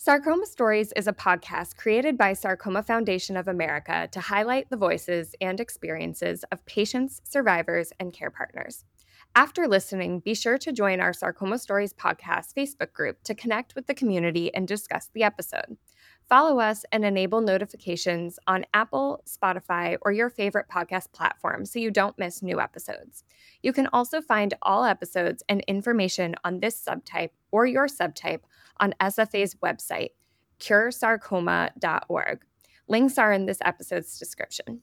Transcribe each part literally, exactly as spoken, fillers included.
Sarcoma Stories is a podcast created by Sarcoma Foundation of America to highlight the voices and experiences of patients, survivors, and care partners. After listening, be sure to join our Sarcoma Stories podcast Facebook group to connect with the community and discuss the episode. Follow us and enable notifications on Apple, Spotify, or your favorite podcast platform so you don't miss new episodes. You can also find all episodes and information on this subtype or your subtype on S F A's website, cure sarcoma dot org. Links are in this episode's description.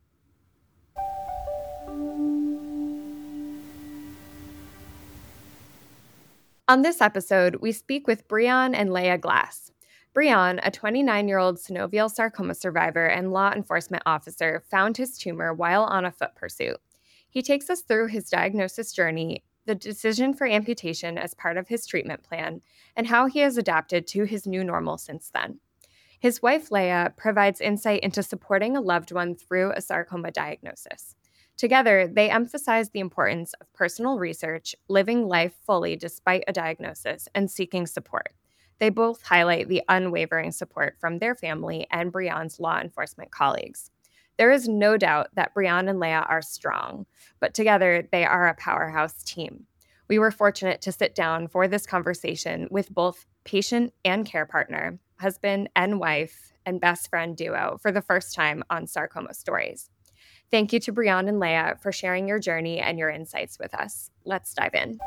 On this episode, we speak with Breon and Leah Glass. Breon, a twenty-nine-year-old synovial sarcoma survivor and law enforcement officer, found his tumor while on a foot pursuit. He takes us through his diagnosis journey, the decision for amputation as part of his treatment plan, and how he has adapted to his new normal since then. His wife, Leah, provides insight into supporting a loved one through a sarcoma diagnosis. Together, they emphasize the importance of personal research, living life fully despite a diagnosis, and seeking support. They both highlight the unwavering support from their family and Breon's law enforcement colleagues. There is no doubt that Breon and Leah are strong, but together they are a powerhouse team. We were fortunate to sit down for this conversation with both patient and care partner, husband and wife, and best friend duo for the first time on Sarcoma Stories. Thank you to Breon and Leah for sharing your journey and your insights with us. Let's dive in.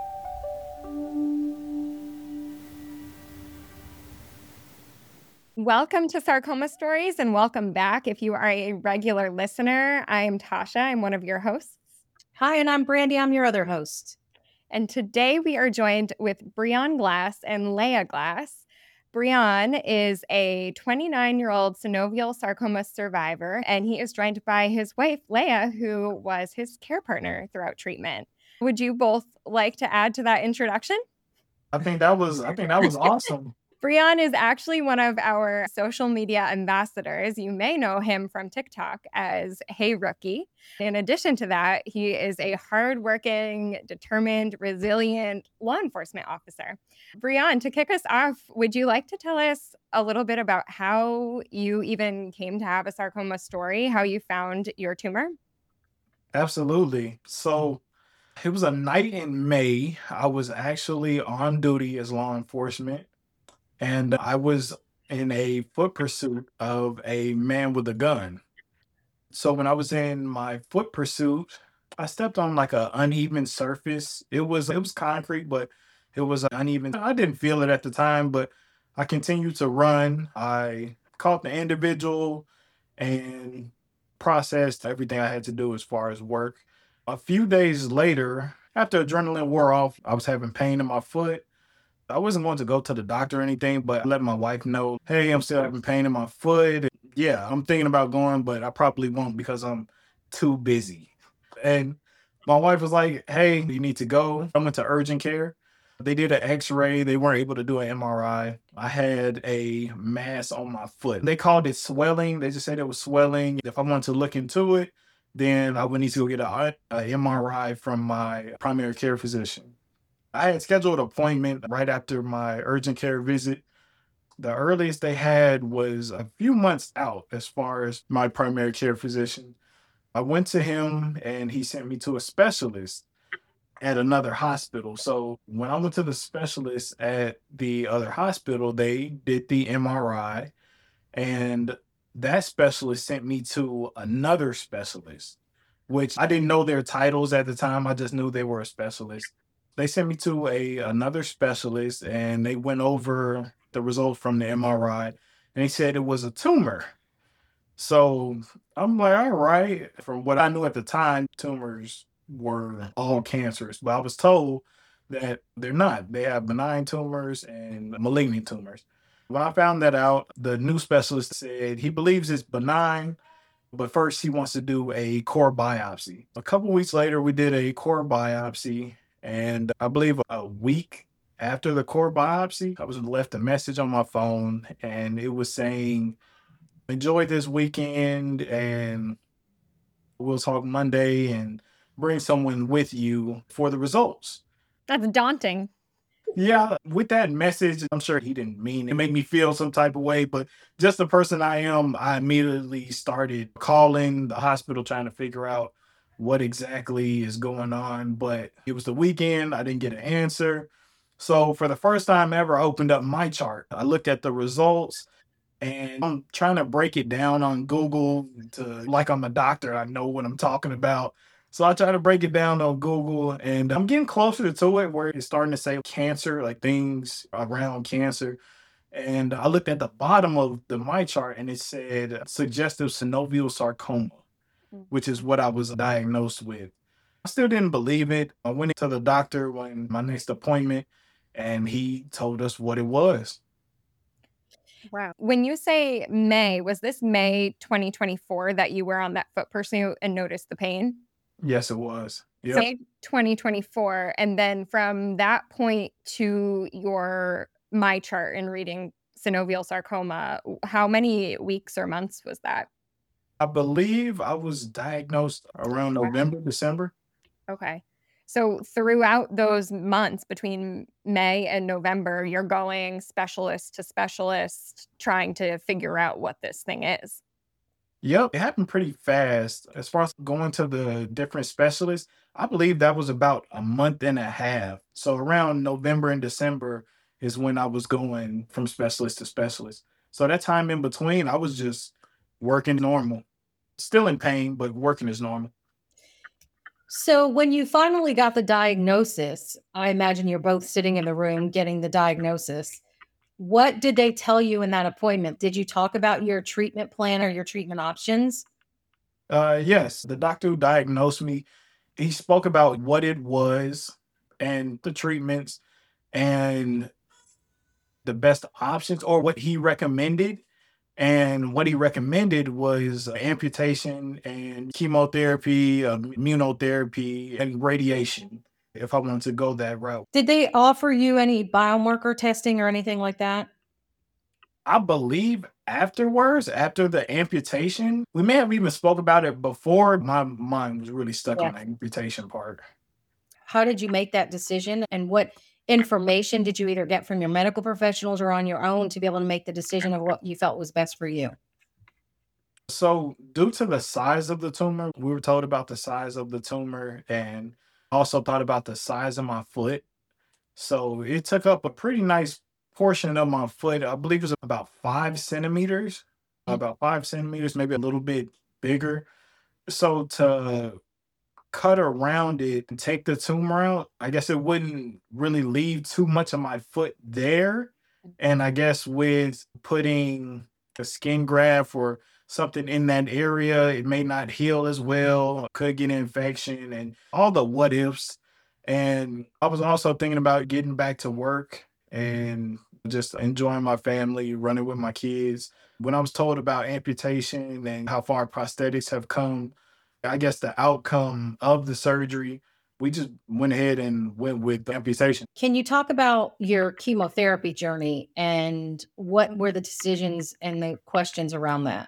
Welcome to Sarcoma Stories, and welcome back if you are a regular listener. I am Tasha. I'm one of your hosts. Hi, and I'm Brandy. I'm your other host. And today we are joined with Breon Glass and Leah Glass. Breon is a twenty-nine-year-old synovial sarcoma survivor, and he is joined by his wife, Leah, who was his care partner throughout treatment. Would you both like to add to that introduction? I think that was I think that was awesome. Breon is actually one of our social media ambassadors. You may know him from TikTok as Hey Rookie. In addition to that, he is a hardworking, determined, resilient law enforcement officer. Breon, to kick us off, would you like to tell us a little bit about how you even came to have a sarcoma story, how you found your tumor? Absolutely. So it was a night in May. I was actually on duty as law enforcement. And I was in a foot pursuit of a man with a gun. So when I was in my foot pursuit, I stepped on like an uneven surface. It was it was concrete, but it was uneven. I didn't feel it at the time, but I continued to run. I caught the individual and processed everything I had to do as far as work. A few days later, after adrenaline wore off, I was having pain in my foot. I wasn't going to go to the doctor or anything, but I let my wife know, hey, I'm still having pain in my foot. Yeah, I'm thinking about going, but I probably won't because I'm too busy. And my wife was like, hey, you need to go. I went to urgent care. They did an x-ray. They weren't able to do an M R I. I had a mass on my foot. They called it swelling. They just said it was swelling. If I wanted to look into it, then I would need to go get a, a M R I from my primary care physician. I had scheduled an appointment right after my urgent care visit. The earliest they had was a few months out as far as my primary care physician. I went to him and he sent me to a specialist at another hospital. So when I went to the specialist at the other hospital, they did the M R I and that specialist sent me to another specialist, which I didn't know their titles at the time. I just knew they were a specialist. They sent me to a another specialist and they went over the results from the M R I and they said it was a tumor. So I'm like, all right. From what I knew at the time, tumors were all cancerous, but I was told that they're not. They have benign tumors and malignant tumors. When I found that out, the new specialist said he believes it's benign, but first he wants to do a core biopsy. A couple weeks later, we did a core biopsy. And I believe a week after the core biopsy, I was left a message on my phone and it was saying, enjoy this weekend and we'll talk Monday and bring someone with you for the results. That's daunting. Yeah, with that message, I'm sure he didn't mean it made me feel some type of way, but just the person I am, I immediately started calling the hospital trying to figure out what exactly is going on. But it was the weekend, I didn't get an answer. So for the first time ever, I opened up my chart. I looked at the results and I'm trying to break it down on Google to like I'm a doctor, I know what I'm talking about. So I try to break it down on Google and I'm getting closer to it where it's starting to say cancer, like things around cancer. And I looked at the bottom of the my chart and it said suggestive synovial sarcoma, Mm. which is what I was diagnosed with. I still didn't believe it. I went to the doctor when my next appointment and he told us what it was. Wow. When you say May, was this May twenty twenty-four that you were on that foot pursuit and noticed the pain? Yes, it was. Yep. Say twenty twenty-four, and then from that point to your my chart and reading synovial sarcoma, w- how many weeks or months was that? I believe I was diagnosed around Wow. November, December. Okay. So throughout those months between May and November, you're going specialist to specialist trying to figure out what this thing is. Yep, it happened pretty fast. As far as going to the different specialists, I believe that was about a month and a half. So around November and December is when I was going from specialist to specialist. So that time in between, I was just working normal, still in pain, but working as normal. So, when you finally got the diagnosis, I imagine you're both sitting in the room getting the diagnosis. What did they tell you in that appointment? Did you talk about your treatment plan or your treatment options? Uh, yes, the doctor who diagnosed me, he spoke about what it was and the treatments and the best options or what he recommended. And what he recommended was amputation and chemotherapy, um, immunotherapy, and radiation if I wanted to go that route. Did they offer you any biomarker testing or anything like that? I believe afterwards, after the amputation, we may have even spoke about it before. My mind was really stuck Yeah. on the amputation part. How did you make that decision? And what information did you either get from your medical professionals or on your own to be able to make the decision of what you felt was best for you? So, due to the size of the tumor, we were told about the size of the tumor and also thought about the size of my foot. So, it took up a pretty nice portion of my foot. I believe it was about five centimeters, about five centimeters, maybe a little bit bigger. So, to cut around it and take the tumor out, I guess it wouldn't really leave too much of my foot there. And I guess with putting a skin graft or something in that area, it may not heal as well, could get an infection and all the what ifs. And I was also thinking about getting back to work and just enjoying my family, running with my kids. When I was told about amputation and how far prosthetics have come, I guess the outcome of the surgery, we just went ahead and went with the amputation. Can you talk about your chemotherapy journey and what were the decisions and the questions around that?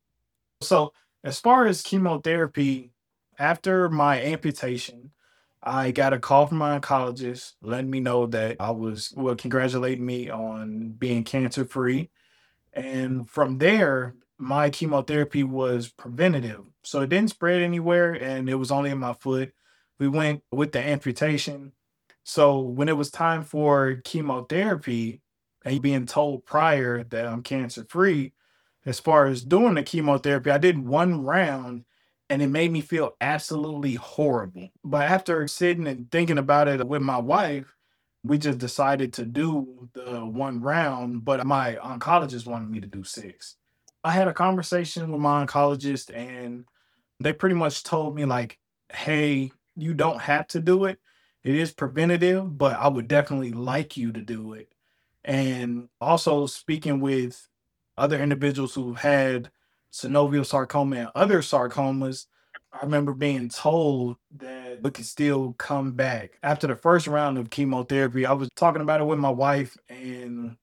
So, as far as chemotherapy, after my amputation, I got a call from my oncologist letting me know that I was, well, congratulating me on being cancer free. And from there, my chemotherapy was preventative. So it didn't spread anywhere and it was only in my foot. We went with the amputation. So when it was time for chemotherapy and being told prior that I'm cancer free, as far as doing the chemotherapy, I did one round and it made me feel absolutely horrible. But after sitting and thinking about it with my wife, we just decided to do the one round, but my oncologist wanted me to do six. I had a conversation with my oncologist and they pretty much told me like, "Hey, you don't have to do it. It is preventative, but I would definitely like you to do it." And also speaking with other individuals who had synovial sarcoma and other sarcomas, I remember being told that it could still come back. After the first round of chemotherapy, I was talking about it with my wife, and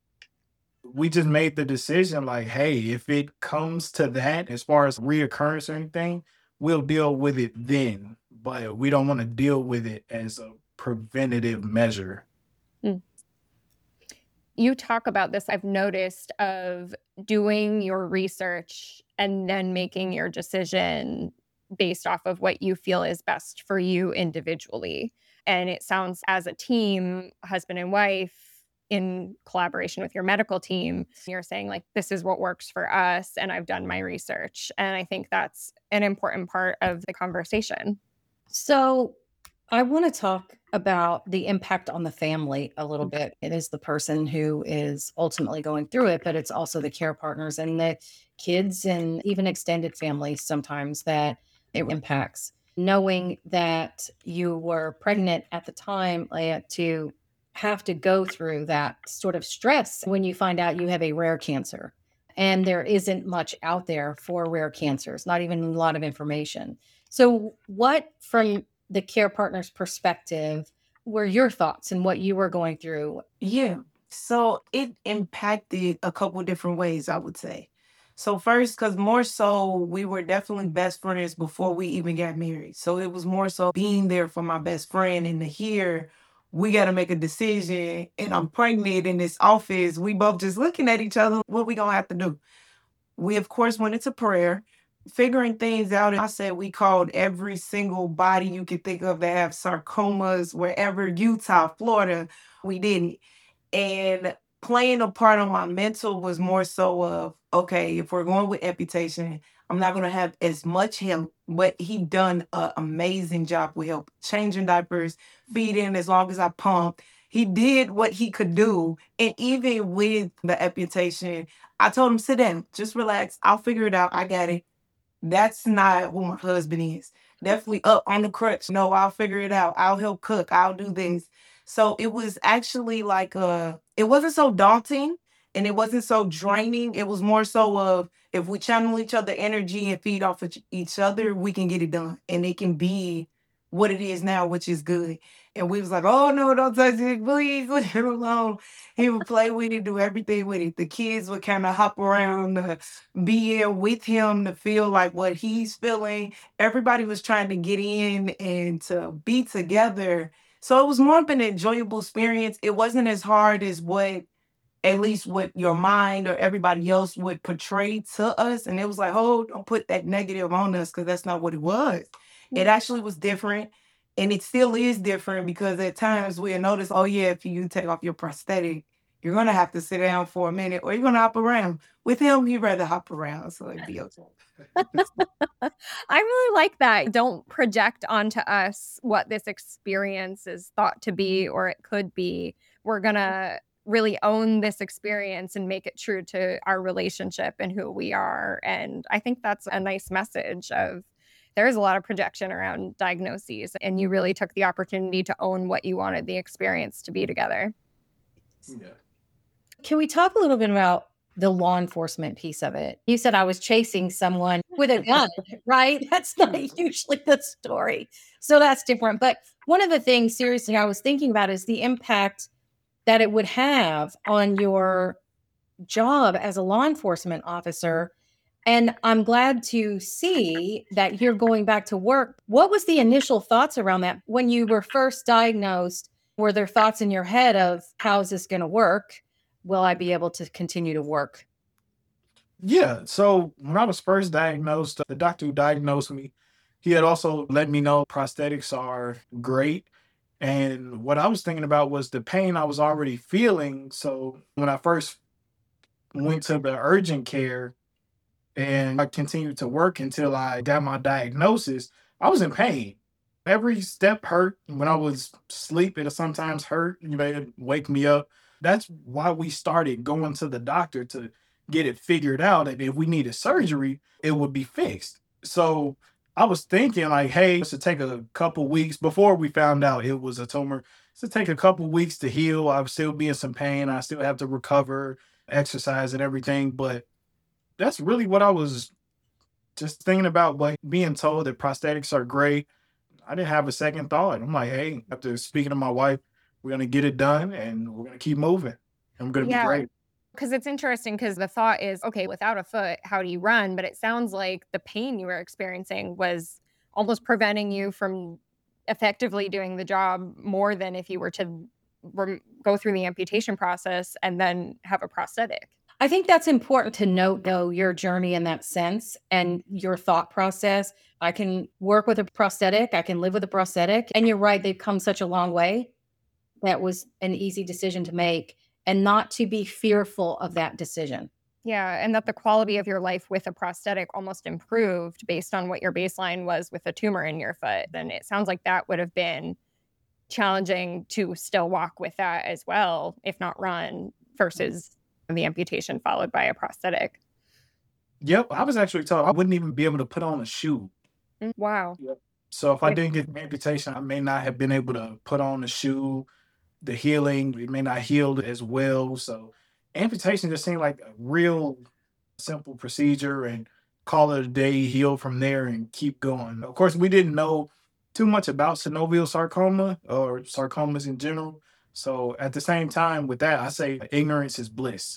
we just made the decision like, hey, if it comes to that, as far as reoccurrence or anything, we'll deal with it then. But we don't want to deal with it as a preventative measure. Mm. You talk about this, I've noticed, of doing your research and then making your decision based off of what you feel is best for you individually. And it sounds, as a team, husband and wife, in collaboration with your medical team, you're saying, like, this is what works for us, and I've done my research. And I think that's an important part of the conversation. So I want to talk about the impact on the family a little bit. It is the person who is ultimately going through it, but it's also the care partners and the kids and even extended families sometimes that it impacts. Knowing that you were pregnant at the time, Leah, to have to go through that sort of stress when you find out you have a rare cancer. And there isn't much out there for rare cancers, not even a lot of information. So, what from the care partner's perspective were your thoughts and what you were going through? Yeah. So it impacted a couple different ways, I would say. So first, because more so, we were definitely best friends before we even got married. So it was more so being there for my best friend, and to hear we got to make a decision and I'm pregnant in this office, we both just looking at each other, what we gonna have to do? We, of course, went into prayer, figuring things out. I said we called every single body you could think of that have sarcomas, wherever, Utah, Florida, we did it. And playing a part on my mental was more so of, okay, if we're going with amputation, I'm not going to have as much help, but he done an amazing job with help, changing diapers, feeding as long as I pumped. He did what he could do. And even with the amputation, I told him, sit down, just relax. I'll figure it out. I got it. That's not who my husband is. Definitely up on the crutch. No, I'll figure it out. I'll help cook. I'll do this. So it was actually like uh it wasn't so daunting and it wasn't so draining. It was more so of, if we channel each other energy and feed off of each other, we can get it done. And it can be what it is now, which is good. And we was like, oh no, don't touch it, please, leave it alone. He would play with it, do everything with it. The kids would kind of hop around, uh, be in with him to feel like what he's feeling. Everybody was trying to get in and to be together. So it was more of an enjoyable experience. It wasn't as hard as what, at least what your mind or everybody else would portray to us. And it was like, oh, don't put that negative on us, because that's not what it was. It actually was different. And it still is different, because at times we'll notice, oh yeah, if you take off your prosthetic, you're gonna have to sit down for a minute or you're gonna hop around. With him, he'd rather hop around, so it'd be okay. I really like that. Don't project onto us what this experience is thought to be or it could be. We're going to really own this experience and make it true to our relationship and who we are. And I think that's a nice message of, there's a lot of projection around diagnoses, and you really took the opportunity to own what you wanted the experience to be together. Yeah. Can we talk a little bit about the law enforcement piece of it? You said I was chasing someone with a gun, right? That's not usually the story. So that's different. But one of the things, seriously, I was thinking about is the impact that it would have on your job as a law enforcement officer. And I'm glad to see that you're going back to work. What was the initial thoughts around that? When you were first diagnosed, were there thoughts in your head of, how is this going to work? Will I be able to continue to work? Yeah. So when I was first diagnosed, the doctor who diagnosed me, he had also let me know prosthetics are great. And what I was thinking about was the pain I was already feeling. So when I first went to the urgent care and I continued to work until I got my diagnosis, I was in pain. Every step hurt. When I was asleep, it sometimes hurt. You know, it'd wake me up. That's why we started going to the doctor, to get it figured out. And if we needed surgery, it would be fixed. So I was thinking like, hey, this would take a couple weeks before we found out it was a tumor. This would take a couple weeks to heal. I would still be in some pain. I still have to recover, exercise and everything. But that's really what I was just thinking about, like being told that prosthetics are great. I didn't have a second thought. I'm like, hey, after speaking to my wife, we're going to get it done and we're going to keep moving. And we're going to be Yeah. great. Because it's interesting, because the thought is, okay, without a foot, how do you run? But it sounds like the pain you were experiencing was almost preventing you from effectively doing the job more than if you were to rem- go through the amputation process and then have a prosthetic. I think that's important to note, though, your journey in that sense and your thought process. I can work with a prosthetic. I can live with a prosthetic. And you're right, they've come such a long way. That was an easy decision to make, and not to be fearful of that decision. Yeah, and that the quality of your life with a prosthetic almost improved based on what your baseline was with a tumor in your foot. Then it sounds like that would have been challenging to still walk with that as well, if not run, versus the amputation followed by a prosthetic. Yep, I was actually told I wouldn't even be able to put on a shoe. Wow. Yep. So if I didn't get the amputation, I may not have been able to put on a shoe. The healing, it may not heal as well. So amputation just seemed like a real simple procedure, and call it a day, heal from there and keep going. Of course, we didn't know too much about synovial sarcoma or sarcomas in general. So at the same time with that, I say ignorance is bliss.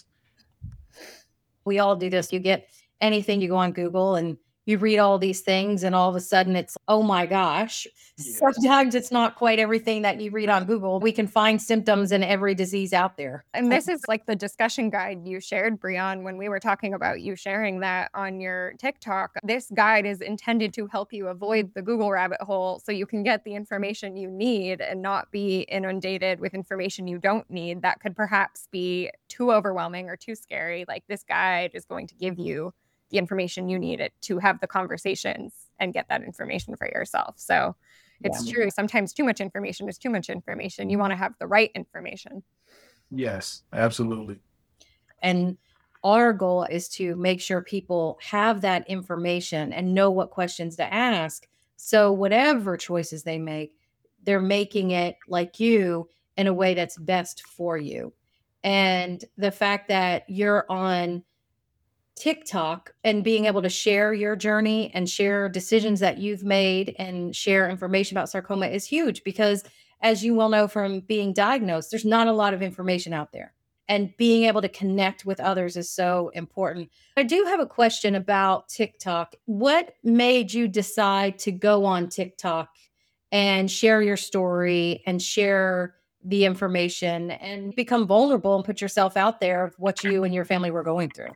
We all do this. You get anything, you go on Google and you read all these things, and all of a sudden it's, oh my gosh. Yes. Sometimes it's not quite everything that you read on Google. We can find symptoms in every disease out there. And this is like the discussion guide you shared, Breon, when we were talking about you sharing that on your TikTok. This guide is intended to help you avoid the Google rabbit hole so you can get the information you need and not be inundated with information you don't need that could perhaps be too overwhelming or too scary. Like, this guide is going to give you the information you need it to have the conversations and get that information for yourself. So it's Yeah. true. Sometimes too much information is too much information. You want to have the right information. Yes, absolutely. And our goal is to make sure people have that information and know what questions to ask. So whatever choices they make, they're making it, like you, in a way that's best for you. And the fact that you're on TikTok and being able to share your journey and share decisions that you've made and share information about sarcoma is huge, because, as you well know from being diagnosed, there's not a lot of information out there. And being able to connect with others is so important. I do have a question about TikTok. What made you decide to go on TikTok and share your story and share the information and become vulnerable and put yourself out there of what you and your family were going through?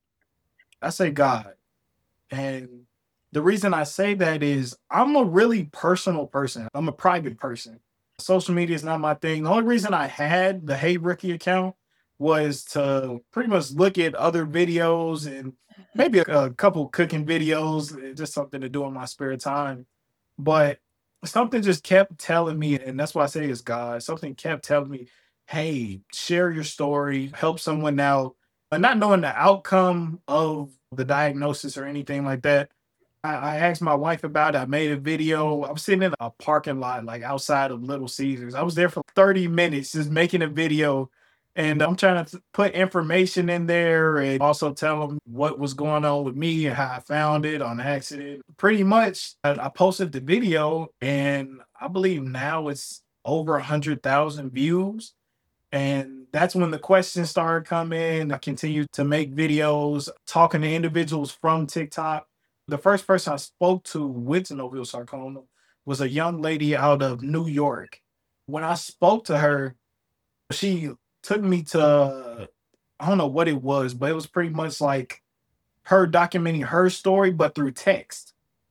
I say God. And the reason I say that is I'm a really personal person. I'm a private person. Social media is not my thing. The only reason I had the Hey Rookie account was to pretty much look at other videos and maybe a, a couple cooking videos, just something to do in my spare time. But something just kept telling me, and that's why I say it's God, something kept telling me, hey, share your story, help someone out. And not knowing the outcome of the diagnosis or anything like that, I, I asked my wife about it. I made a video. I was sitting in a parking lot, like outside of Little Caesars. I was there for thirty minutes just making a video. And I'm trying to put information in there and also tell them what was going on with me and how I found it on accident. Pretty much, I, I posted the video, and I believe now it's over one hundred thousand views. And that's when the questions started coming. I continued to make videos, talking to individuals from TikTok. The first person I spoke to with synovial sarcoma was a young lady out of New York. When I spoke to her, she took me to, I don't know what it was, but it was pretty much like her documenting her story, but through text.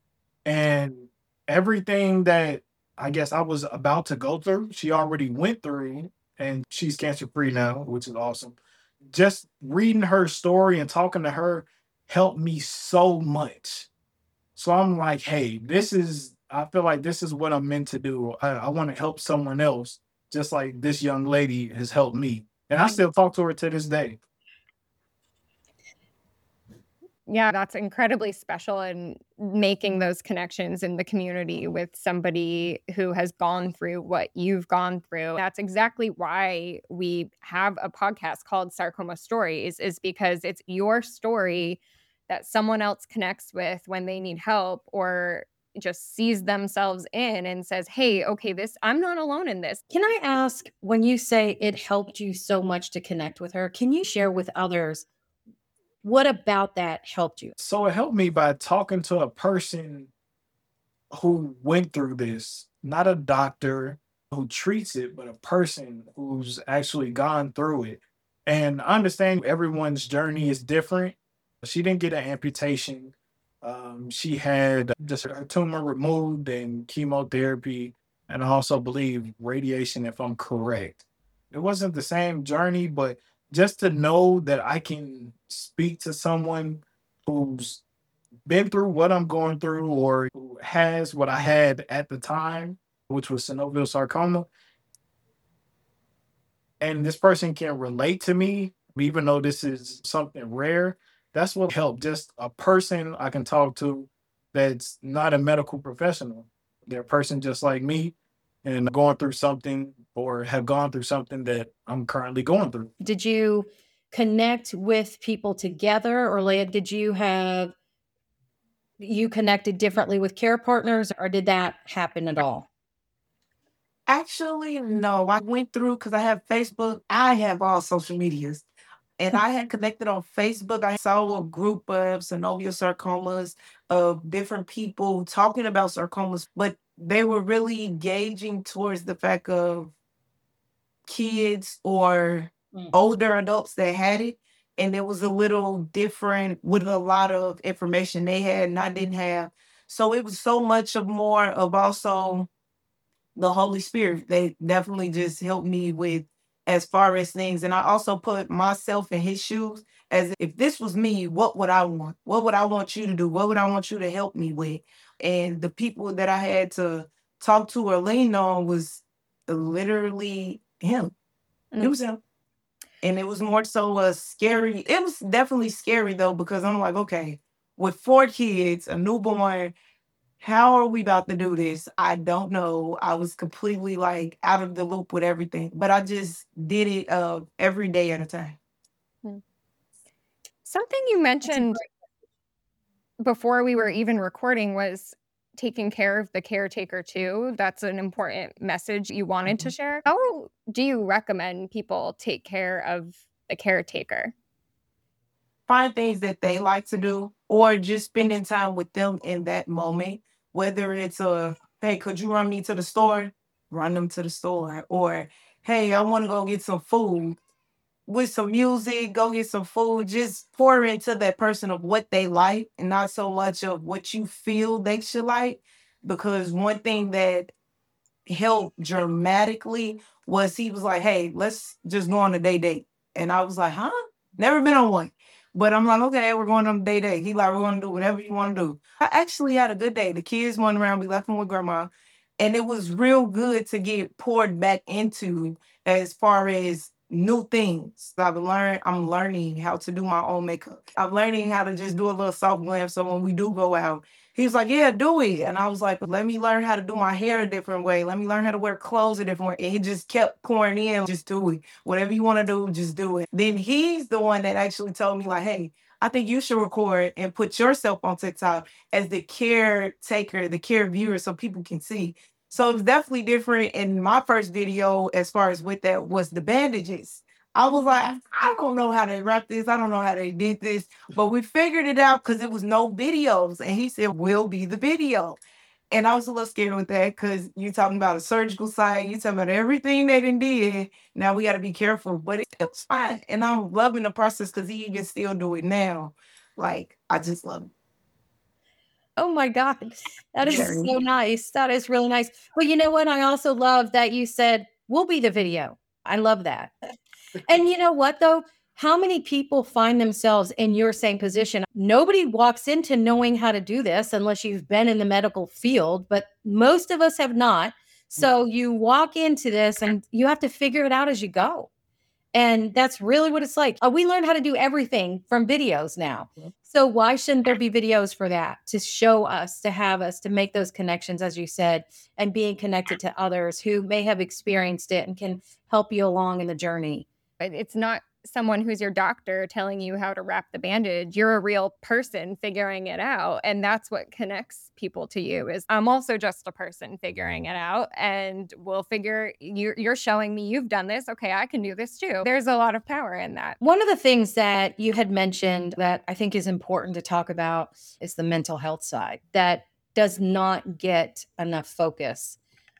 And everything that I guess I was about to go through, she already went through. And she's cancer free now, which is awesome. Just reading her story and talking to her helped me so much. So I'm like, hey, this is, I feel like this is what I'm meant to do. I, I want to help someone else, just like this young lady has helped me. And I still talk to her to this day. Yeah, that's incredibly special, and making those connections in the community with somebody who has gone through what you've gone through. That's exactly why we have a podcast called Sarcoma Stories, is because it's your story that someone else connects with when they need help, or just sees themselves in and says, hey, okay, this, I'm not alone in this. Can I ask, when you say it helped you so much to connect with her, can you share with others what about that helped you? So it helped me by talking to a person who went through this, not a doctor who treats it, but a person who's actually gone through it. And I understand everyone's journey is different. She didn't get an amputation. Um, she had just her tumor removed and chemotherapy, and I also believe radiation, if I'm correct. It wasn't the same journey, but just to know that I can speak to someone who's been through what I'm going through or who has what I had at the time, which was synovial sarcoma, and this person can relate to me, even though this is something rare. That's what helped. Just a person I can talk to that's not a medical professional. They're a person just like me and going through something or have gone through something that I'm currently going through. Did you connect with people together, or Leah, did you have you connected differently with care partners, or did that happen at all? Actually, no. I went through because I have Facebook. I have all social medias. And I had connected on Facebook. I saw a group of synovial sarcomas of different people talking about sarcomas, but they were really engaging towards the fact of kids or Mm. older adults that had it. And it was a little different with a lot of information they had and I didn't have. So it was so much of more of also the Holy Spirit. They definitely just helped me with as far as things. And I also put myself in his shoes as if this was me, what would I want? What would I want you to do? What would I want you to help me with? And the people that I had to talk to or lean on was literally him. It Mm. was him. And it was more so a scary, it was definitely scary though, because I'm like, okay, with four kids, a newborn, how are we about to do this? I don't know. I was completely like out of the loop with everything, but I just did it uh, every day at a time. Something you That's a mentioned great- before we were even recording was taking care of the caretaker too. That's an important message you wanted to Mhm. share. How do you recommend people take care of the caretaker? Find things that they like to do or just spending time with them in that moment, whether it's a, hey, could you run me to the store? Run them to the store. Or, hey, I want to go get some food. With some music, go get some food, just pour into that person of what they like and not so much of what you feel they should like. Because one thing that helped dramatically was he was like, hey, let's just go on a day date. And I was like, huh? Never been on one. But I'm like, okay, we're going on a day date. He like, we're going to do whatever you want to do. I actually had a good day. The kids went around, we left them with grandma. And it was real good to get poured back into as far as new things. I've learned, I'm learning how to do my own makeup. I'm learning how to just do a little soft glam. So when we do go out, he was like, yeah, do it. And I was like, let me learn how to do my hair a different way. Let me learn how to wear clothes a different way. And he just kept pouring in, just do it. Whatever you want to do, just do it. Then he's the one that actually told me like, hey, I think you should record and put yourself on TikTok as the caretaker, the care viewer, so people can see. So it's definitely different. In my first video, as far as with that, was the bandages. I was like, I don't know how they wrap this. I don't know how they did this. But we figured it out because it was no videos. And he said, we'll be the video. And I was a little scared with that because you're talking about a surgical site. You're talking about everything they done did. Now we got to be careful. But it- it's fine. And I'm loving the process because he can still do it now. Like, I just love it. Oh my God. That is Very. so nice. That is really nice. Well, you know what? I also love that you said, we'll be the video. I love that. And you know what, though? How many people find themselves in your same position? Nobody walks into knowing how to do this unless you've been in the medical field, but most of us have not. So you walk into this and you have to figure it out as you go. And that's really what it's like. Uh, we learn how to do everything from videos now. Yep. So why shouldn't there be videos for that? To show us, to have us, to make those connections, as you said, and being connected to others who may have experienced it and can help you along in the journey. It- It's not someone who's your doctor telling you how to wrap the bandage. You're a real person figuring it out. And that's what connects people to you is I'm also just a person figuring it out. And we'll figure you're, you're showing me you've done this. Okay, I can do this too. There's a lot of power in that. One of the things that you had mentioned that I think is important to talk about is the mental health side that does not get enough focus.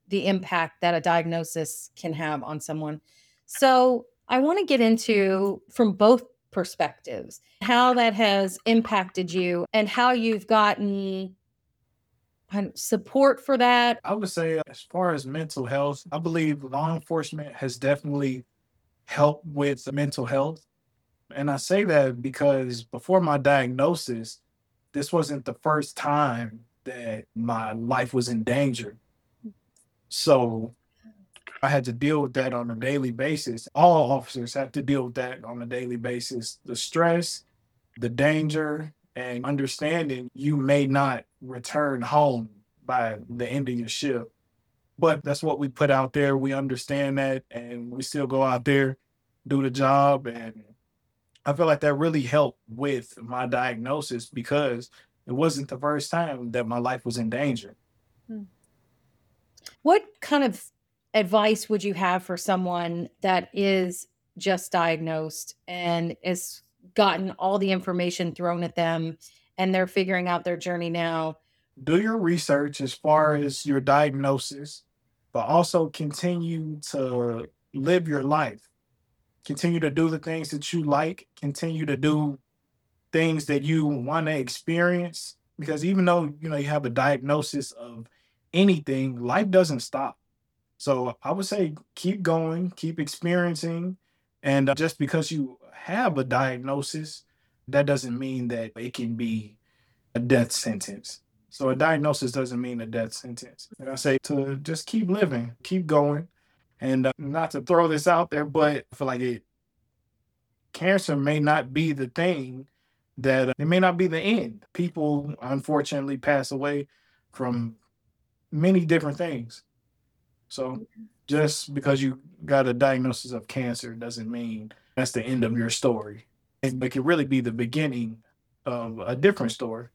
the impact that a diagnosis can have on someone. So I want to get into, from both perspectives, how that has impacted you and how you've gotten kind of support for that. I would say, as far as mental health, I believe law enforcement has definitely helped with mental health. And I say that because before my diagnosis, this wasn't the first time that my life was in danger. So I had to deal with that on a daily basis. All officers have to deal with that on a daily basis. The stress, the danger, and understanding you may not return home by the end of your shift. But that's what we put out there. We understand that, and we still go out there, do the job. And I feel like that really helped with my diagnosis because it wasn't the first time that my life was in danger. What kind of advice would you have for someone that is just diagnosed and has gotten all the information thrown at them and they're figuring out their journey now? Do your research as far as your diagnosis, but also continue to live your life. Continue to do the things that you like, continue to do things that you want to experience. Because even though you know you have a diagnosis of anything, life doesn't stop. So I would say keep going, keep experiencing. And uh, just because you have a diagnosis, that doesn't mean that it can be a death sentence. So a diagnosis doesn't mean a death sentence. And I say to just keep living, keep going. And uh, not to throw this out there, but I feel like it, cancer may not be the thing that uh, it may not be the end. People unfortunately pass away from many different things. So just because you got a diagnosis of cancer doesn't mean that's the end of your story. And it could really be the beginning of a different story.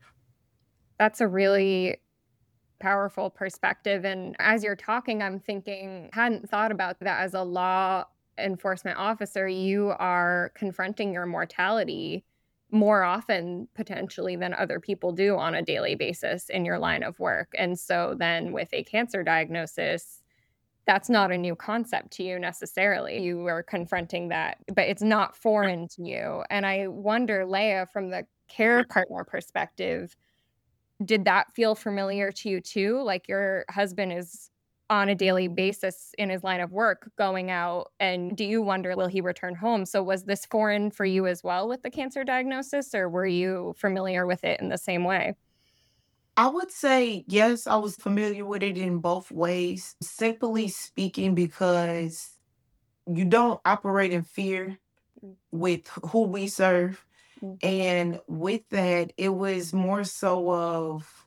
That's a really powerful perspective. And as you're talking, I'm thinking, I hadn't thought about that as a law enforcement officer. You are confronting your mortality more often potentially than other people do on a daily basis in your line of work. And so then with a cancer diagnosis, that's not a new concept to you necessarily. You are confronting that, but it's not foreign to you. And I wonder, Leah, from the care partner perspective, did that feel familiar to you too? Like your husband is on a daily basis in his line of work going out, and do you wonder, will he return home? So was this foreign for you as well with the cancer diagnosis, or were you familiar with it in the same way? I would say yes, I was familiar with it in both ways. Simply speaking, because you don't operate in fear with who we serve. Mm. And with that, it was more so of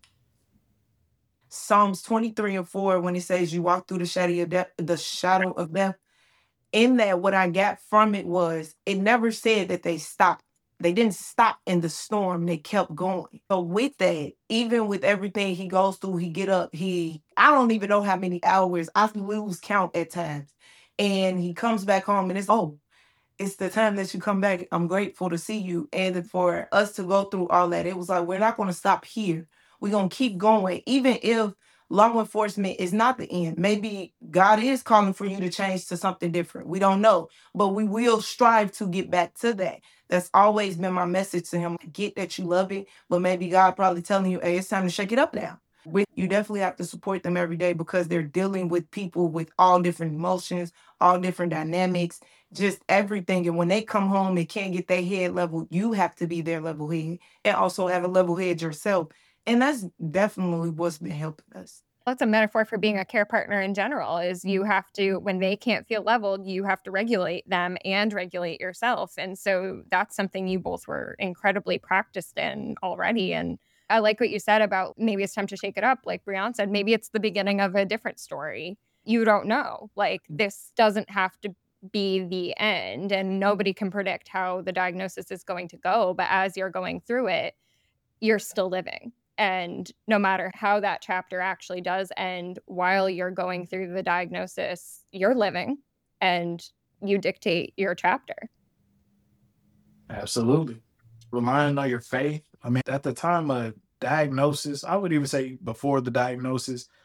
Psalms twenty-three and four when it says you walk through the shadow of death, the shadow of death. In that, what I got from it was it never said that they stopped. They didn't stop in the storm. They kept going. So with that, even with everything he goes through, he get up, he, I don't even know how many hours, I lose count at times. And he comes back home and it's, oh, it's the time that you come back. I'm grateful to see you. And for us to go through all that, it was like, we're not going to stop here. We're going to keep going. Even if law enforcement is not the end, maybe God is calling for you to change to something different. We don't know, but we will strive to get back to that. That's always been my message to him. I get that you love it, but maybe God probably telling you, hey, it's time to shake it up now. With you definitely have to support them every day because they're dealing with people with all different emotions, all different dynamics, just everything. And when they come home, they can't get their head level. You have to be their level head and also have a level head yourself. And that's definitely what's been helping us. That's a metaphor for being a care partner in general, is you have to, when they can't feel leveled, you have to regulate them and regulate yourself. And so that's something you both were incredibly practiced in already. And I like what you said about maybe it's time to shake it up. Like Brianne said, maybe it's the beginning of a different story. You don't know. Like this doesn't have to be the end, and nobody can predict how the diagnosis is going to go. But as you're going through it, you're still living. And no matter how that chapter actually does end, while you're going through the diagnosis, you're living and you dictate your chapter. Absolutely. Relying on your faith. I mean, at the time of diagnosis, I would even say before the diagnosis,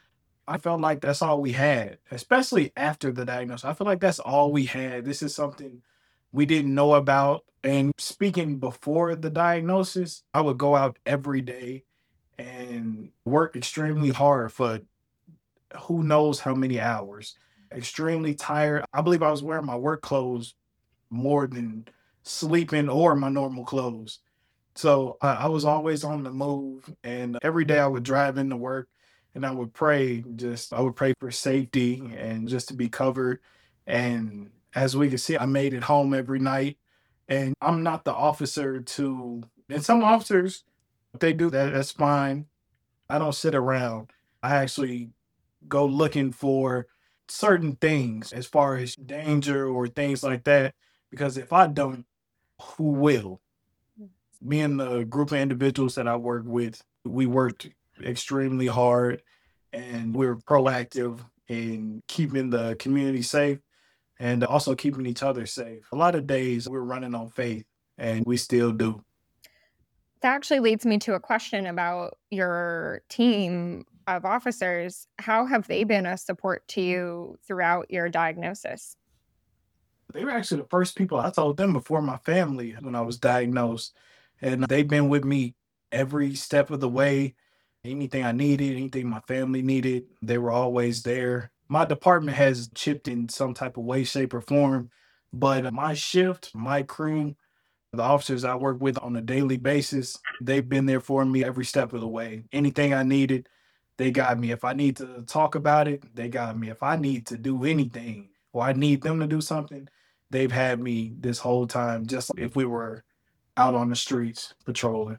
I felt like that's all we had, especially after the diagnosis. I feel like that's all we had. This is something we didn't know about. And speaking before the diagnosis, I would go out every day and work extremely hard for who knows how many hours. Extremely tired. I believe I was wearing my work clothes more than sleeping or my normal clothes. So I, I was always on the move, and every day I would drive into work and I would pray, just I would pray for safety and just to be covered. And as we can see, I made it home every night. And I'm not the officer to, and some officers, if they do that, that's fine. I don't sit around. I actually go looking for certain things as far as danger or things like that. Because if I don't, who will? Me and the group of individuals that I work with, we worked extremely hard and we're proactive in keeping the community safe and also keeping each other safe. A lot of days we're running on faith and we still do. That actually leads me to a question about your team of officers. How have they been a support to you throughout your diagnosis? They were actually the first people I told them before my family when I was diagnosed. And they've been with me every step of the way. Anything I needed, anything my family needed, they were always there. My department has chipped in some type of way, shape, or form. But my shift, my crew, the officers I work with on a daily basis, they've been there for me every step of the way. Anything I needed, they got me. If I need to talk about it, they got me. If I need to do anything or I need them to do something, they've had me this whole time, just like if we were out on the streets patrolling.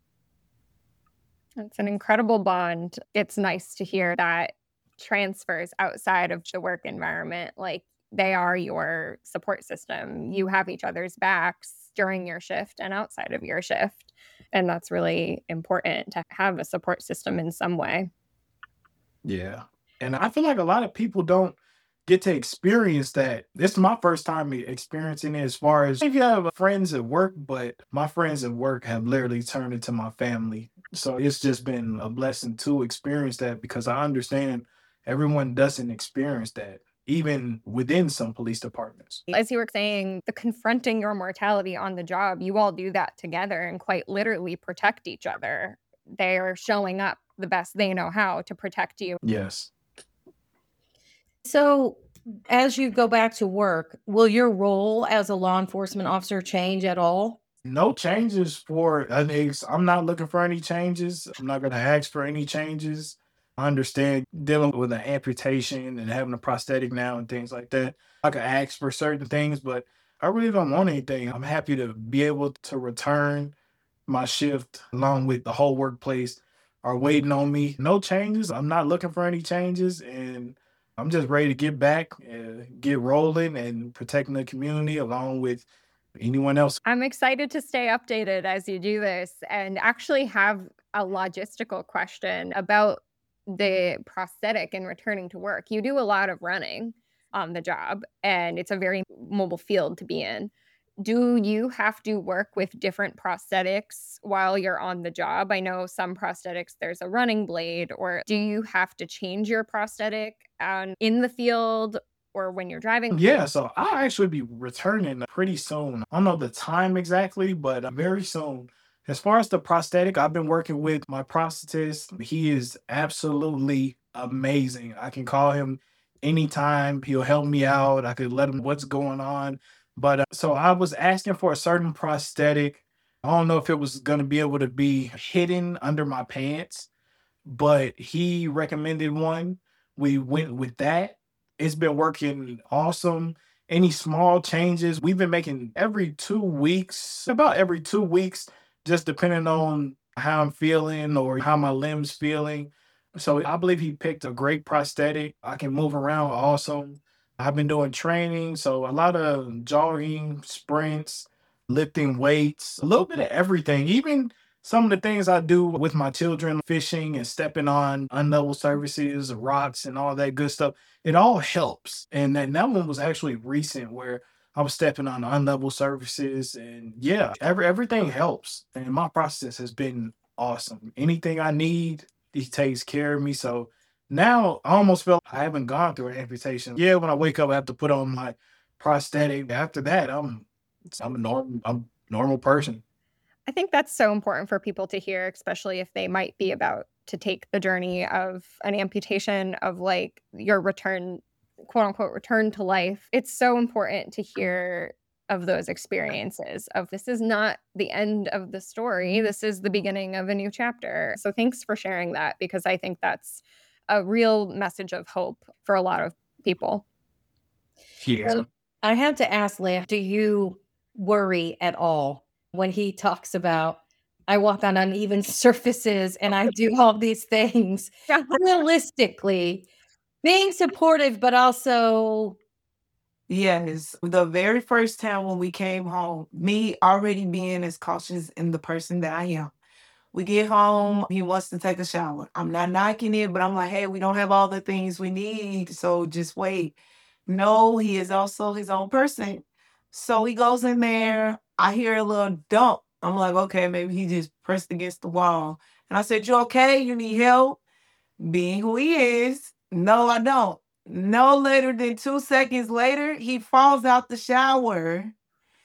It's an incredible bond. It's nice to hear that transfers outside of the work environment. Like they are your support system. You have each other's backs during your shift and outside of your shift. And that's really important to have a support system in some way. Yeah. And I feel like a lot of people don't get to experience that. This is my first time e- experiencing it as far as if you have friends at work, but my friends at work have literally turned into my family. So it's just been a blessing to experience that because I understand everyone doesn't experience that, even within some police departments. As you were saying, the confronting your mortality on the job, you all do that together and quite literally protect each other. They are showing up the best they know how to protect you. Yes. So, as you go back to work, will your role as a law enforcement officer change at all? No changes for I think I'm not looking for any changes. I'm not gonna ask for any changes. I understand dealing with an amputation and having a prosthetic now and things like that. I could ask for certain things, but I really don't want anything. I'm happy to be able to return my shift along with the whole workplace are waiting on me. No changes. I'm not looking for any changes and I'm just ready to get back and get rolling and protecting the community along with anyone else. I'm excited to stay updated as you do this and actually have a logistical question about the prosthetic and returning to work. You do a lot of running on the job, and it's a very mobile field to be in. Do you have to work with different prosthetics while you're on the job? I know some prosthetics, there's a running blade, or do you have to change your prosthetic um, in the field or when you're driving? Yeah, so I'll actually be returning pretty soon. I don't know the time exactly, but uh, very soon. As far as the prosthetic, I've been working with my prosthetist. He is absolutely amazing. I can call him anytime. He'll help me out. I could let him what's going on. But uh, so I was asking for a certain prosthetic. I don't know if it was going to be able to be hidden under my pants, but he recommended one. We went with that. It's been working awesome. Any small changes, we've been making every two weeks, about every two weeks, just depending on how I'm feeling or how my limbs feeling. So I believe he picked a great prosthetic. I can move around awesome. I've been doing training, so a lot of jogging, sprints, lifting weights, a little bit of everything. Even some of the things I do with my children, fishing and stepping on unlevel surfaces, rocks, and all that good stuff, it all helps. And that, that one was actually recent where I was stepping on unlevel surfaces. And yeah, every, everything helps. And my process has been awesome. Anything I need, he takes care of me. So Now I almost feel I haven't gone through an amputation. Yeah, when I wake up, I have to put on my prosthetic. After that, I'm I'm a normal I'm a normal person. I think that's so important for people to hear, especially if they might be about to take the journey of an amputation, of like your return, quote unquote, return to life. It's so important to hear of those experiences of this is not the end of the story. This is the beginning of a new chapter. So thanks for sharing that, because I think that's a real message of hope for a lot of people. Yeah. Well, I have to ask, Leah, do you worry at all when he talks about, I walk on uneven surfaces and I do all these things? Yeah. Realistically, being supportive, but also, Yes, the very first time when we came home, me already being as cautious in the person that I am. We get home, he wants to take a shower. I'm not knocking it, but I'm like, hey, we don't have all the things we need, so just wait. No, he is also his own person. So he goes in there. I hear a little dump. I'm like, okay, maybe he just pressed against the wall. And I said, you okay? You need help? Being who he is, no, I don't. No later than two seconds later, he falls out the shower.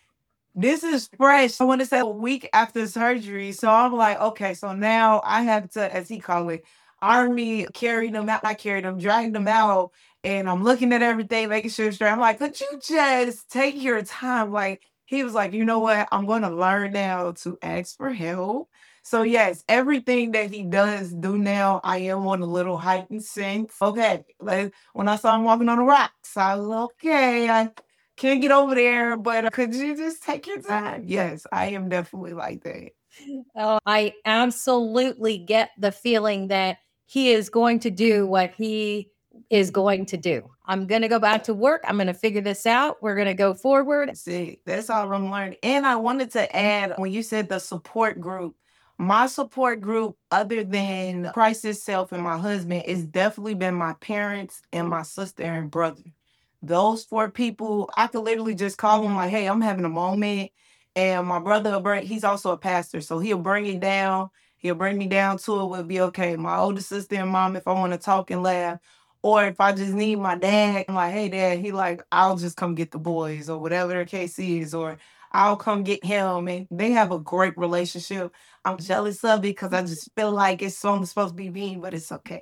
This is fresh. I want to say a week after surgery. So I'm like, okay, so now I have to, as he call it, army carry them out. I carry them, drag them out. And I'm looking at everything, making sure it's straight. I'm like, could you just take your time? Like, he was like, you know what? I'm going to learn now to ask for help. So yes, everything that he does do now, I am on a little heightened sense. Okay, like when I saw him walking on the rocks, I was okay. I can't get over there, but uh, could you just take your time? Yes, I am definitely like that. oh, I absolutely get the feeling that he is going to do what he is going to do. I'm going to go back to work. I'm going to figure this out. We're going to go forward. That's it. That's all I'm learning. And I wanted to add, when you said the support group, my support group, other than Christ itself and my husband, it's definitely been my parents and my sister and brother. Those four people, I could literally just call them like, hey, I'm having a moment. And my brother, will bring, he's also a pastor. So he'll bring it down. He'll bring me down to it. We'll be okay. My older sister and mom, if I want to talk and laugh. Or if I just need my dad, I'm like, hey, dad, he like, I'll just come get the boys or whatever the case is. Or I'll come get him. And they have a great relationship. I'm jealous of it because I just feel like it's something supposed to be me, but it's okay.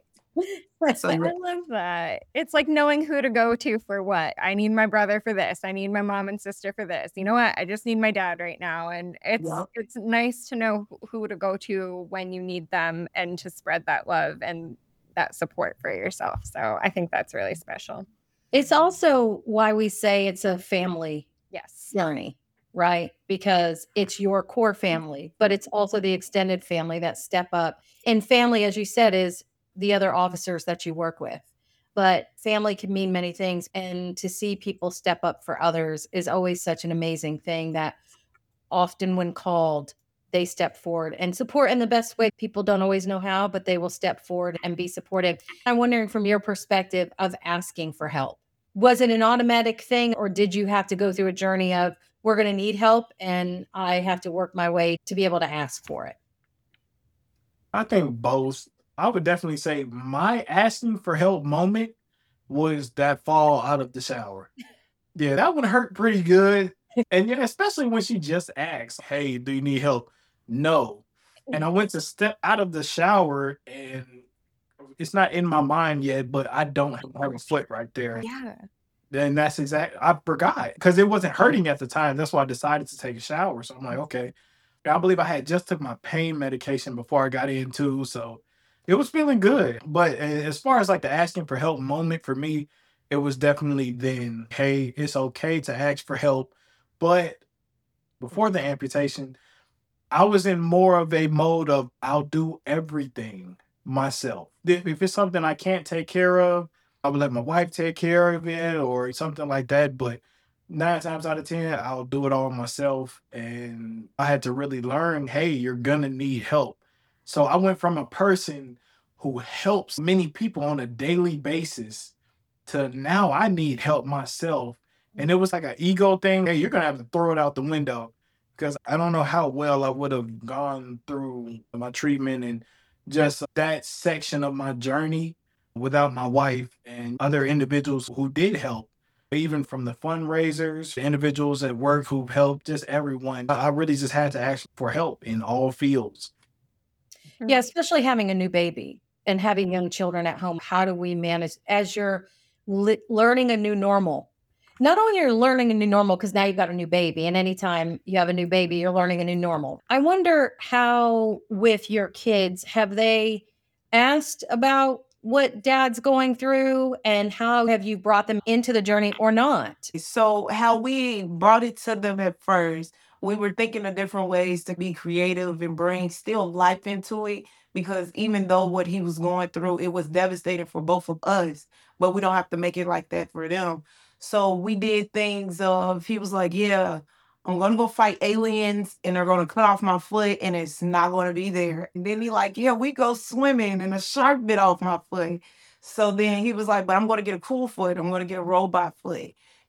So I yeah. love that. It's like knowing who to go to for what. I need my brother for this. I need my mom and sister for this. You know what? I just need my dad right now. And it's Yep. it's nice to know who- who to go to when you need them and to spread that love and that support for yourself. So I think that's really special. It's also why we say it's a family Yes. journey, right? Because it's your core family, but it's also the extended family that step up. And family, as you said, is the other officers that you work with. But family can mean many things. And to see people step up for others is always such an amazing thing that often, when called, they step forward and support in the best way. People don't always know how, but they will step forward and be supportive. I'm wondering, from your perspective of asking for help, was it an automatic thing, or did you have to go through a journey of, we're going to need help and I have to work my way to be able to ask for it? I think both. I would definitely say my asking for help moment was that fall out of the shower. Yeah, that one hurt pretty good. And yeah, especially when she just asked, hey, do you need help? No. And I went to step out of the shower and it's not in my mind yet, but I don't have a foot right there. Yeah. Then that's exactly, I forgot because it wasn't hurting at the time. That's why I decided to take a shower. So I'm like, okay. I believe I had just took my pain medication before I got in too. So it was feeling good. But a- as far as like the asking for help moment for me, it was definitely then, hey, it's okay to ask for help. But before the amputation, I was in more of a mode of I'll do everything myself. If if it's something I can't take care of, I would let my wife take care of it or something like that. But nine times out of ten, I'll do it all myself. And I had to really learn, hey, you're gonna need help. So I went from a person who helps many people on a daily basis to now I need help myself. And it was like an ego thing. Hey, you're gonna have to throw it out the window because I don't know how well I would have gone through my treatment and just that section of my journey without my wife and other individuals who did help, even from the fundraisers, the individuals at work who've helped, just everyone. I I really just had to ask for help in all fields. Yeah, especially having a new baby and having young children at home. How do we manage as you're li- learning a new normal? Not only you're learning a new normal because now you've got a new baby, and anytime you have a new baby, you're learning a new normal. I wonder how, with your kids, have they asked about what dad's going through, and how have you brought them into the journey or not? So how we brought it to them at first, we were thinking of different ways to be creative and bring still life into it. Because even though what he was going through, it was devastating for both of us, but we don't have to make it like that for them. So we did things of he was like, yeah, I'm gonna go fight aliens and they're gonna cut off my foot and it's not gonna be there. And then he like, yeah, we go swimming and a shark bit off my foot. So then he was like, but I'm gonna get a cool foot. I'm gonna get a robot foot.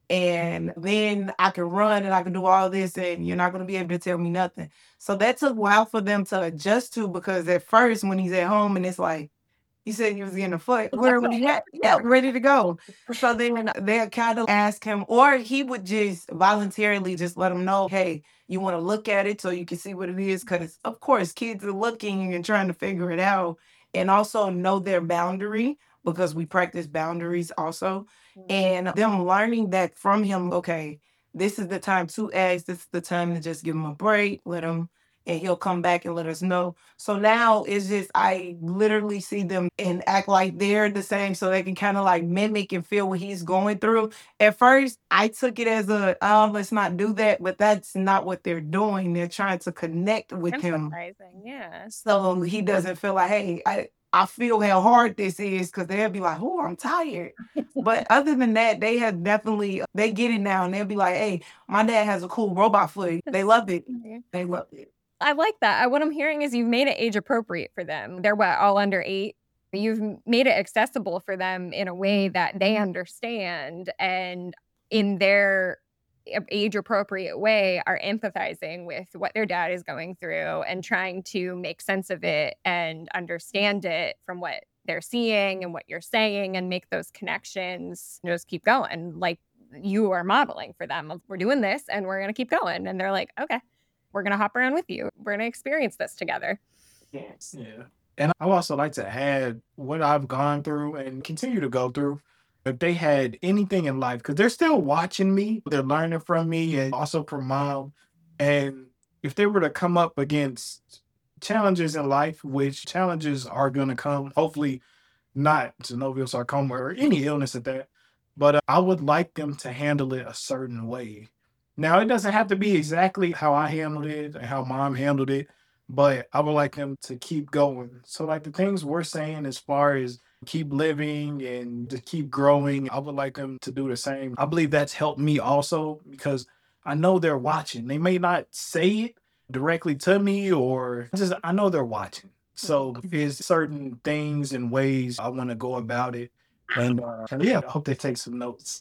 And then I can run and I can do all this, and you're not going to be able to tell me nothing. So that took a while for them to adjust to because at first, when he's at home and it's like, he said he was getting a foot, where was he at? Yeah, ready to go. So then they kind of ask him, or he would just voluntarily just let them know, hey, you want to look at it so you can see what it is. Because, of course, kids are looking and trying to figure it out and also know their boundary because we practice boundaries also. And them learning that from him, okay, this is the time to ask, this is the time to just give him a break, let him, and he'll come back and let us know. So now it's just, I literally see them and act like they're the same so they can kind of like mimic and feel what he's going through. At first, I took it as a, oh, let's not do that, but that's not what they're doing. They're trying to connect with him Empathizing, yeah. so he doesn't feel like, hey, I, I feel how hard this is because they'll be like, oh, I'm tired. But other than that, they have definitely, they get it now and they'll be like, hey, my dad has a cool robot foot. They love it. Mhm. They love it. I like that. I- What I'm hearing is you've made it age appropriate for them. They're what, all under eight? You've m- made it accessible for them in a way that they understand and in their age appropriate way are empathizing with what their dad is going through and trying to make sense of it and understand it from what they're seeing and what you're saying and make those connections. Just keep going. Like you are modeling for them of, we're doing this and we're going to keep going. And they're like, okay, we're going to hop around with you. We're going to experience this together. Yes. Yeah. And I would also like to add what I've gone through and continue to go through. If they had anything in life, because they're still watching me, they're learning from me and also from mom. And if they were to come up against challenges in life, which challenges are going to come, hopefully not synovial sarcoma or any illness at that, but uh, I would like them to handle it a certain way. Now, it doesn't have to be exactly how I handled it and how mom handled it, but I would like them to keep going. So, like the things we're saying as far as keep living and to keep growing, I would like them to do the same. I believe that's helped me also because I know they're watching. They may not say it directly to me, or just I know they're watching. So, there's certain things and ways I want to go about it. And uh, yeah, I hope they take some notes.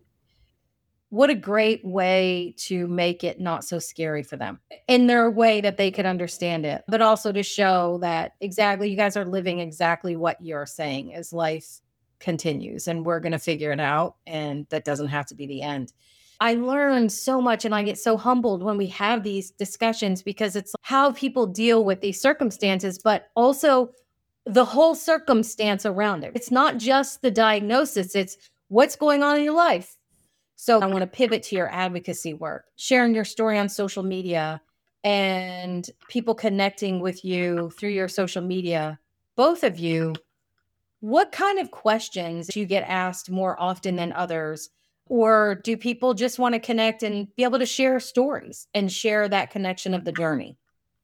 What a great way to make it not so scary for them in their way that they could understand it, but also to show that exactly you guys are living exactly what you're saying as life continues and we're going to figure it out. And that doesn't have to be the end. I learn so much and I get so humbled when we have these discussions because it's how people deal with these circumstances, but also the whole circumstance around it. It's not just the diagnosis, it's what's going on in your life. So I want to pivot to your advocacy work, sharing your story on social media and people connecting with you through your social media. Both of you, what kind of questions do you get asked more often than others? Or do people just want to connect and be able to share stories and share that connection of the journey?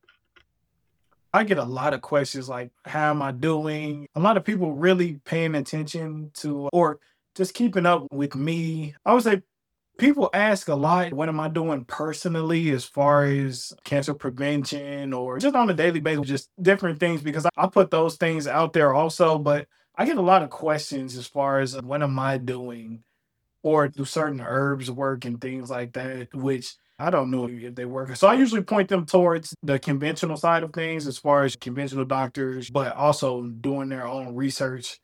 I get a lot of questions like, how am I doing? A lot of people really paying attention to or just keeping up with me. I would say people ask a lot, what am I doing personally as far as cancer prevention or just on a daily basis, just different things because I I put those things out there also. But I get a lot of questions as far as what am I doing or do certain herbs work and things like that, which I don't know if they work. So I usually point them towards the conventional side of things as far as conventional doctors, but also doing their own research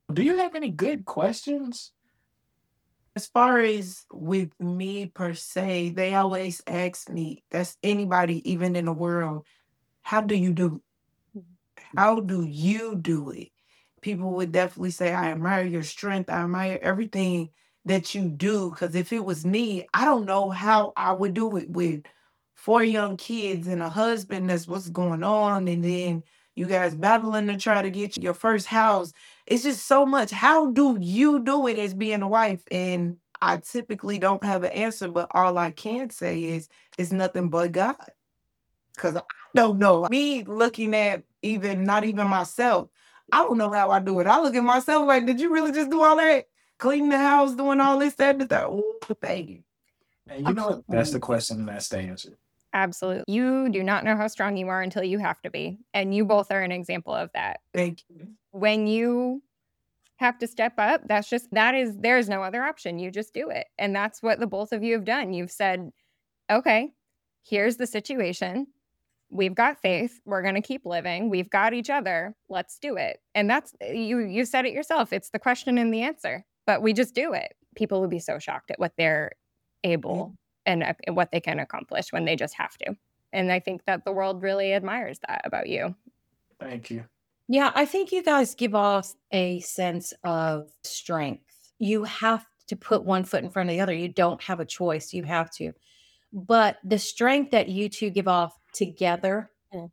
Do you have any good questions? As far as with me per se, they always ask me, that's anybody even in the world, how do you do how do you do it? People would definitely say, I admire your strength. I admire everything that you do. Because if it was me, I don't know how I would do it with four young kids and a husband. That's what's going on. And then you guys battling to try to get your first house. It's just so much. How do you do it as being a wife? And I typically don't have an answer, but all I can say is it's nothing but God. Because I don't know. Me looking at even not even myself, I don't know how I do it. I look at myself like, did you really just do all that? Cleaning the house, doing all this, that, and that. Oh, thank you. And you know what? That's the question and that's the answer. Absolutely. You do not know how strong you are until you have to be. And you both are an example of that. Thank you. When you have to step up, that's just, that is, there's no other option. You just do it. And that's what the both of you have done. You've said, okay, here's the situation. We've got faith. We're going to keep living. We've got each other. Let's do it. And that's, you you said it yourself. It's the question and the answer, but we just do it. People would be so shocked at what they're able and uh, what they can accomplish when they just have to. And I think that the world really admires that about you. Thank you. Yeah, I think you guys give off a sense of strength. You have to put one foot in front of the other. You don't have a choice. You have to. But the strength that you two give off together Mm.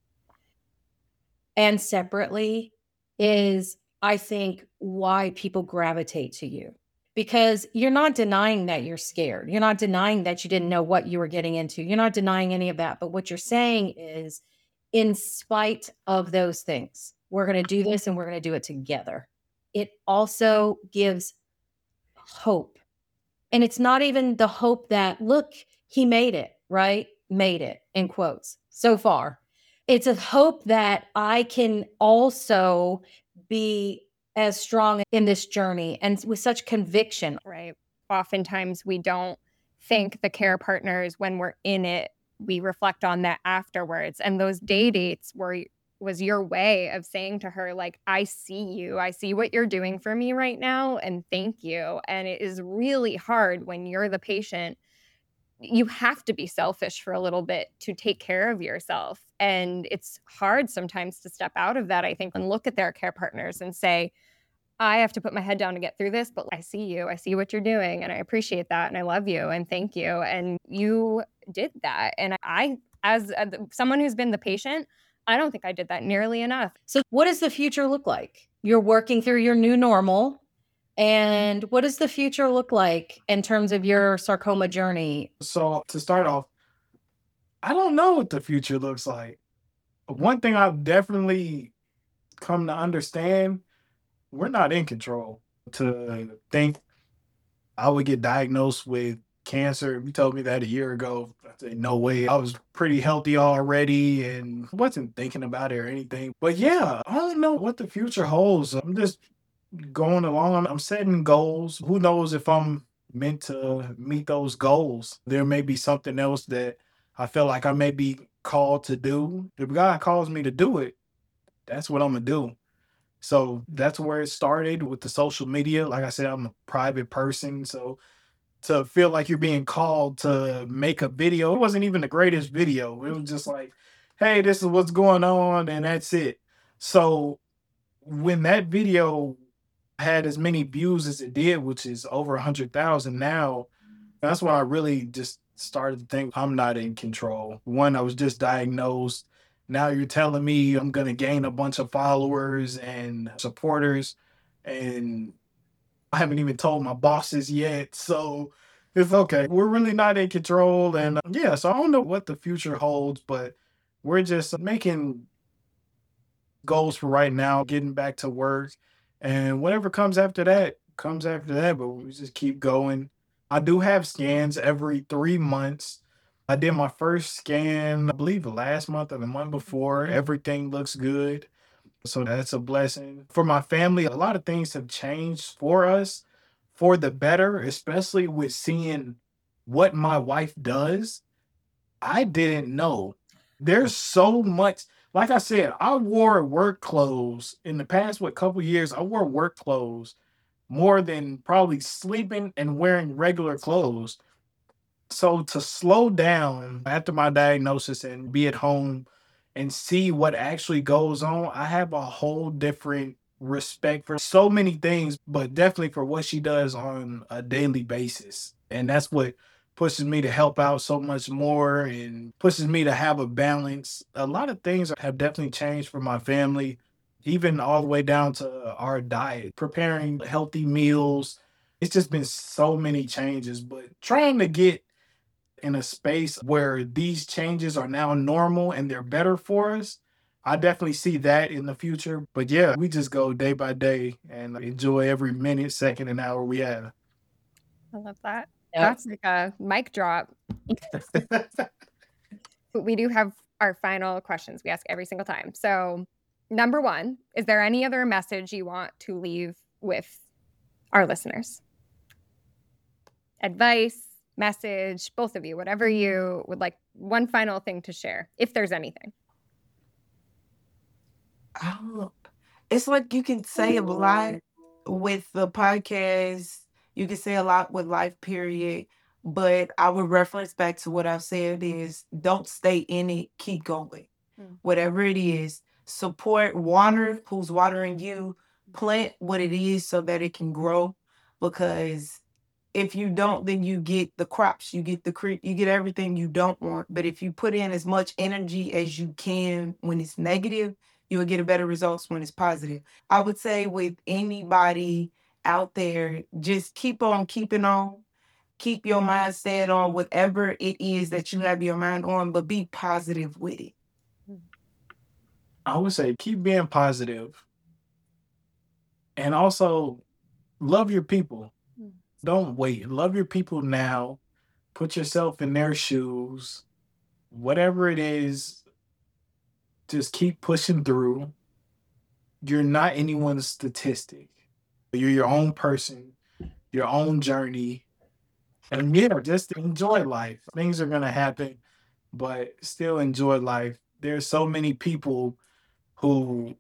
and separately is, I think, why people gravitate to you. Because you're not denying that you're scared. You're not denying that you didn't know what you were getting into. You're not denying any of that. But what you're saying is, in spite of those things, we're going to do this and we're going to do it together. It also gives hope. And it's not even the hope that, look, he made it, right? Made it, in quotes, so far. It's a hope that I can also be as strong in this journey and with such conviction. Right. Oftentimes we don't thank the care partners when we're in it. We reflect on that afterwards. And those day dates were was your way of saying to her, like, I see you. I see what you're doing for me right now. And thank you. And it is really hard when you're the patient. You have to be selfish for a little bit to take care of yourself. And it's hard sometimes to step out of that, I think, and look at their care partners and say, I have to put my head down to get through this, but I see you. I see what you're doing, and I appreciate that, and I love you, and thank you. And you did that. And I, as a, someone who's been the patient, I don't think I did that nearly enough. So what does the future look like? You're working through your new normal. And what does the future look like in terms of your sarcoma journey? So to start off, I don't know what the future looks like. One thing I've definitely come to understand, we're not in control. To think I would get diagnosed with cancer, if you told me that a year ago, I'd say no way. I was pretty healthy already and wasn't thinking about it or anything. But yeah, I don't know what the future holds. I'm just going along. I'm, I'm setting goals. Who knows if I'm meant to meet those goals? There may be something else that I feel like I may be called to do. If God calls me to do it, that's what I'm gonna do. So that's where it started with the social media. Like I said, I'm a private person. So to feel like you're being called to make a video, it wasn't even the greatest video. It was just like, hey, this is what's going on, and that's it. So when that video had as many views as it did, which is over a hundred thousand now, that's when I really just started to think I'm not in control. One, I was just diagnosed. Now you're telling me I'm going to gain a bunch of followers and supporters, and I haven't even told my bosses yet. So it's okay. We're really not in control. And uh, yeah, so I don't know what the future holds, but we're just making goals for right now, getting back to work. And whatever comes after that, comes after that. But we just keep going. I do have scans every three months. I did my first scan, I believe last month or the month before. Everything looks good. So that's a blessing. For my family, a lot of things have changed for us for the better, especially with seeing what my wife does. I didn't know. There's so much, like I said, I wore work clothes in the past, what, couple years. I wore work clothes more than probably sleeping and wearing regular clothes. So to slow down after my diagnosis and be at home and see what actually goes on, I have a whole different respect for so many things, but definitely for what she does on a daily basis. And that's what pushes me to help out so much more and pushes me to have a balance. A lot of things have definitely changed for my family, even all the way down to our diet, preparing healthy meals. It's just been so many changes, but trying to get in a space where these changes are now normal and they're better for us. I definitely see that in the future. But yeah, we just go day by day and enjoy every minute, second, and hour we have. I love that. Yep. That's like a mic drop. We do have our final questions we ask every single time. So, number one, is there any other message you want to leave with our listeners? Advice, message, both of you, whatever you would like, one final thing to share, if there's anything. Oh, it's like you can say a lot with the podcast. You can say a lot with life, period. But I would reference back to what I've said is don't stay in it, keep going. Mm. Whatever it is, support water who's watering you, plant what it is so that it can grow. Because if you don't, then you get the crops, you get the cre- you get everything you don't want. But if you put in as much energy as you can when it's negative, you will get a better results when it's positive. I would say with anybody out there, just keep on keeping on. Keep your mindset on whatever it is that you have your mind on, but be positive with it. I would say keep being positive and also love your people. Mm. Don't wait. Love your people now. Put yourself in their shoes. Whatever it is, just keep pushing through. You're not anyone's statistic. You're your own person, your own journey. And yeah, just enjoy life. Things are going to happen, but still enjoy life. There's so many people who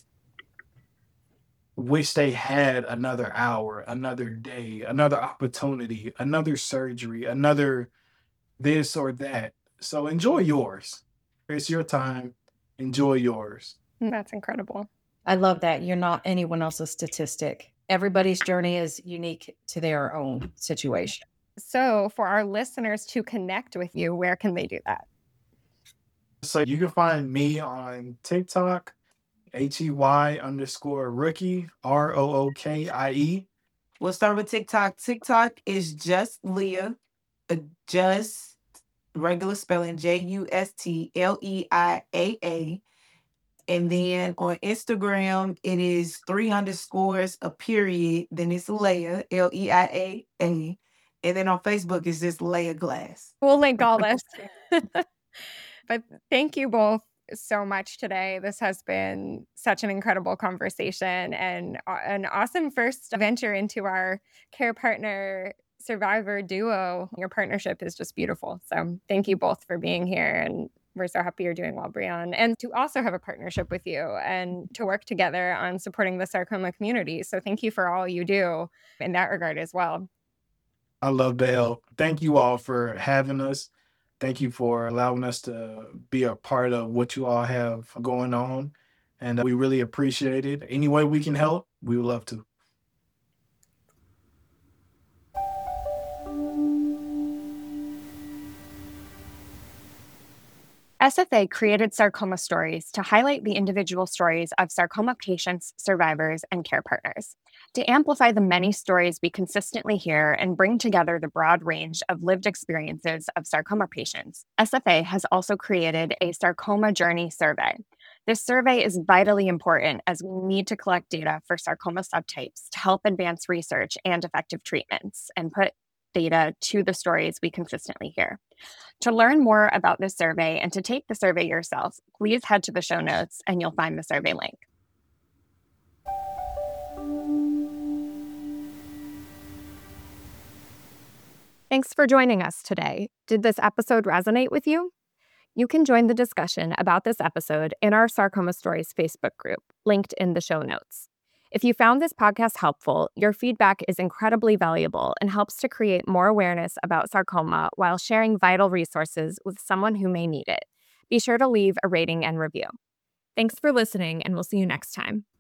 wish they had another hour, another day, another opportunity, another surgery, another this or that. So enjoy yours. It's your time. Enjoy yours. That's incredible. I love that. You're not anyone else's statistic. Everybody's journey is unique to their own situation. So, for our listeners to connect with you, where can they do that? So you can find me on TikTok, H E Y underscore rookie, R O O K I E. We'll start with TikTok. TikTok is just Leah, uh, just regular spelling, J U S T L E I A A. And then on Instagram, it is three underscores, a period. Then it's Leia, L E I A A. And then on Facebook, it's just Leia Glass. We'll link all this. But thank you both so much today. This has been such an incredible conversation and uh, an awesome first venture into our care partner survivor duo. Your partnership is just beautiful. So thank you both for being here. And we're so happy you're doing well, Brianne. And to also have a partnership with you and to work together on supporting the sarcoma community. So thank you for all you do in that regard as well. I love the help. Thank you all for having us. Thank you for allowing us to be a part of what you all have going on. And we really appreciate it. Any way we can help, we would love to. S F A created Sarcoma Stories to highlight the individual stories of sarcoma patients, survivors, and care partners. To amplify the many stories we consistently hear and bring together the broad range of lived experiences of sarcoma patients, S F A has also created a Sarcoma Journey Survey. This survey is vitally important as we need to collect data for sarcoma subtypes to help advance research and effective treatments and put data to the stories we consistently hear. To learn more about this survey and to take the survey yourself, please head to the show notes and you'll find the survey link. Thanks for joining us today. Did this episode resonate with you? You can join the discussion about this episode in our Sarcoma Stories Facebook group, linked in the show notes. If you found this podcast helpful, your feedback is incredibly valuable and helps to create more awareness about sarcoma while sharing vital resources with someone who may need it. Be sure to leave a rating and review. Thanks for listening, and we'll see you next time.